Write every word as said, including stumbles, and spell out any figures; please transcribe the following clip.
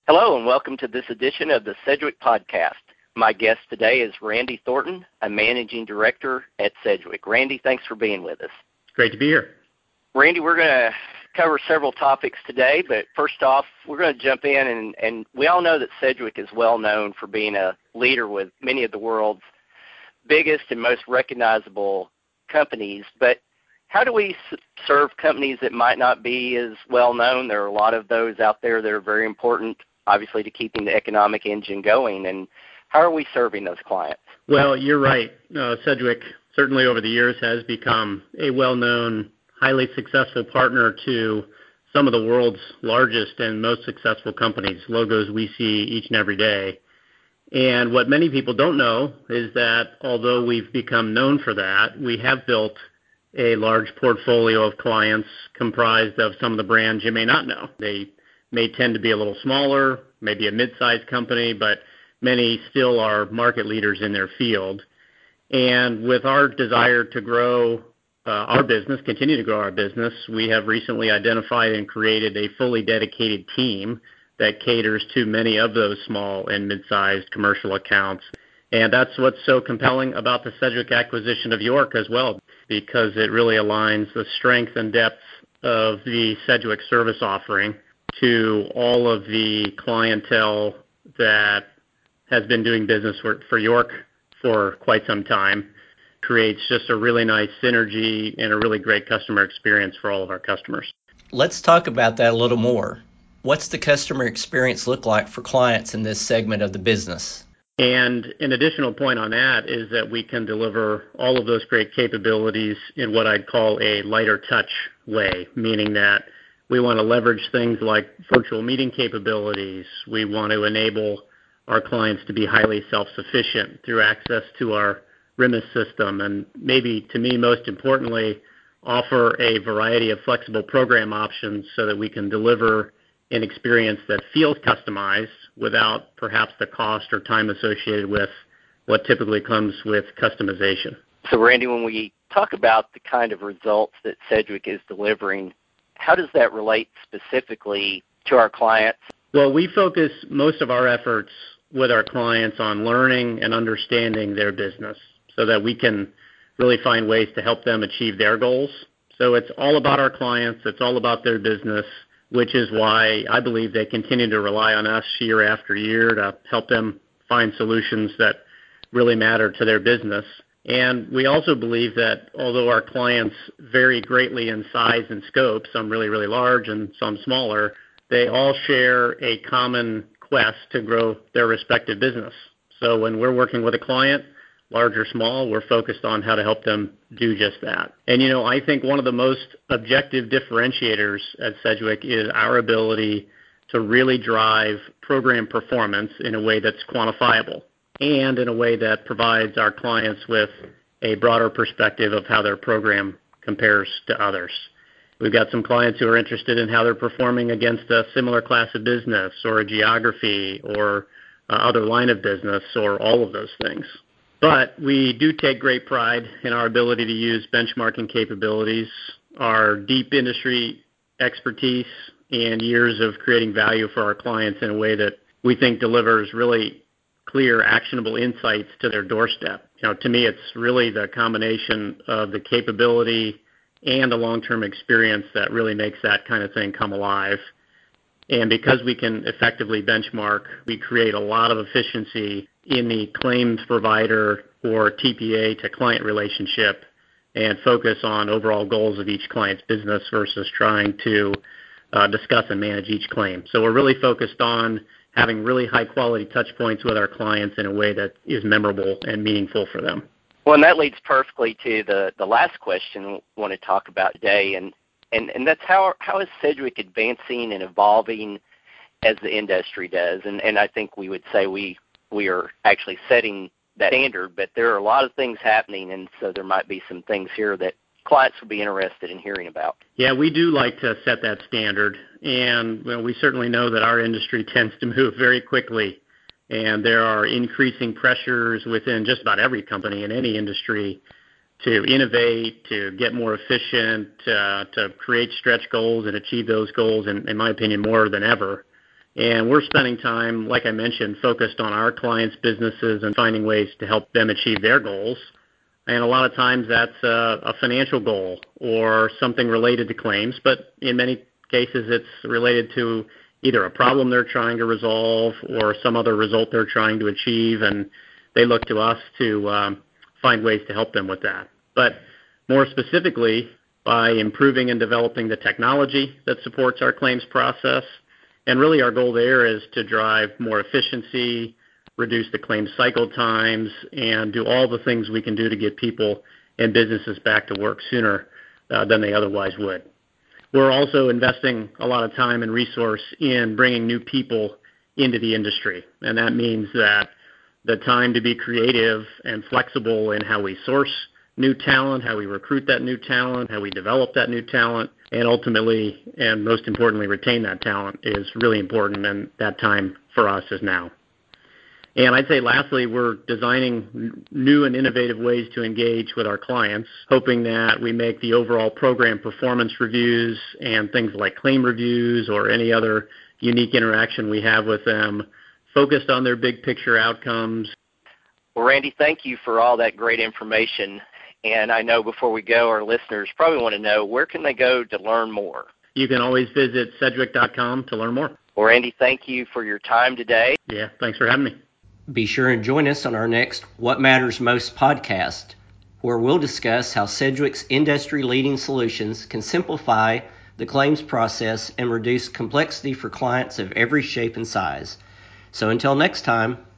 Hello and welcome to this edition of the Sedgwick Podcast. My guest today is Randy Thornton, a Managing Director at Sedgwick. Randy, thanks for being with us. Great to be here. Randy, we're going to cover several topics today, but first off, we're going to jump in, and, and we all know that Sedgwick is well known for being a leader with many of the world's biggest and most recognizable companies, but how do we serve companies that might not be as well known? There are a lot of those out there that are very important, obviously, to keeping the economic engine going, and how are we serving those clients? Well, you're right. Uh, Sedgwick certainly over the years has become a well-known, highly successful partner to some of the world's largest and most successful companies, logos we see each and every day. And what many people don't know is that although we've become known for that, we have built a large portfolio of clients comprised of some of the brands you may not know. They may tend to be a little smaller, maybe a mid-sized company, but many still are market leaders in their field. And with our desire to grow uh, our business, continue to grow our business, we have recently identified and created a fully dedicated team that caters to many of those small and mid-sized commercial accounts. And that's what's so compelling about the Sedgwick acquisition of York as well, because it really aligns the strength and depth of the Sedgwick service offering to all of the clientele that has been doing business for, for York for quite some time. Creates just a really nice synergy and a really great customer experience for all of our customers. Let's talk about that a little more. What's the customer experience look like for clients in this segment of the business? And an additional point on that is that we can deliver all of those great capabilities in what I'd call a lighter touch way, meaning that we want to leverage things like virtual meeting capabilities. We want to enable our clients to be highly self-sufficient through access to our R I M S system, and maybe to me most importantly, offer a variety of flexible program options so that we can deliver an experience that feels customized without perhaps the cost or time associated with what typically comes with customization. So, Randy, when we talk about the kind of results that Sedgwick is delivering, how does that relate specifically to our clients? Well, we focus most of our efforts with our clients on learning and understanding their business so that we can really find ways to help them achieve their goals. So it's all about our clients. It's all about their business, which is why I believe they continue to rely on us year after year to help them find solutions that really matter to their business. And we also believe that although our clients vary greatly in size and scope, some really, really large and some smaller, they all share a common quest to grow their respective business. So when we're working with a client, large or small, we're focused on how to help them do just that. And, you know, I think one of the most objective differentiators at Sedgwick is our ability to really drive program performance in a way that's quantifiable and in a way that provides our clients with a broader perspective of how their program compares to others. We've got some clients who are interested in how they're performing against a similar class of business or a geography or uh, other line of business or all of those things. But we do take great pride in our ability to use benchmarking capabilities, our deep industry expertise, and years of creating value for our clients in a way that we think delivers really clear, actionable insights to their doorstep. You know, to me, it's really the combination of the capability and the long-term experience that really makes that kind of thing come alive. And because we can effectively benchmark, we create a lot of efficiency in the claims provider or T P A to client relationship and focus on overall goals of each client's business versus trying to uh, discuss and manage each claim. So we're really focused on having really high-quality touch points with our clients in a way that is memorable and meaningful for them. Well, and that leads perfectly to the, the last question we want to talk about today, and, and, and that's how how is Sedgwick advancing and evolving as the industry does? And, and I think we would say we, we are actually setting that standard, but there are a lot of things happening, and so there might be some things here that clients would be interested in hearing about. Yeah, we do like to set that standard, and well, we certainly know that our industry tends to move very quickly, and there are increasing pressures within just about every company in any industry to innovate, to get more efficient, uh, to create stretch goals and achieve those goals, in, in my opinion, more than ever. And we're spending time, like I mentioned, focused on our clients' businesses and finding ways to help them achieve their goals. And a lot of times that's a, a financial goal or something related to claims, but in many cases it's related to either a problem they're trying to resolve or some other result they're trying to achieve, and they look to us to um, find ways to help them with that. But more specifically, by improving and developing the technology that supports our claims process, and really our goal there is to drive more efficiency, reduce the claims cycle times, and do all the things we can do to get people and businesses back to work sooner uh, than they otherwise would. We're also investing a lot of time and resource in bringing new people into the industry, and that means that the time to be creative and flexible in how we source new talent, how we recruit that new talent, how we develop that new talent, and ultimately, and most importantly, retain that talent is really important, and that time for us is now. And I'd say lastly, we're designing new and innovative ways to engage with our clients, hoping that we make the overall program performance reviews and things like claim reviews or any other unique interaction we have with them focused on their big picture outcomes. Well, Randy, thank you for all that great information. And I know before we go, our listeners probably want to know, where can they go to learn more? You can always visit Sedgwick dot com to learn more. Well, Randy, thank you for your time today. Yeah, thanks for having me. Be sure and join us on our next What Matters Most podcast, where we'll discuss how Sedgwick's industry-leading solutions can simplify the claims process and reduce complexity for clients of every shape and size. So until next time,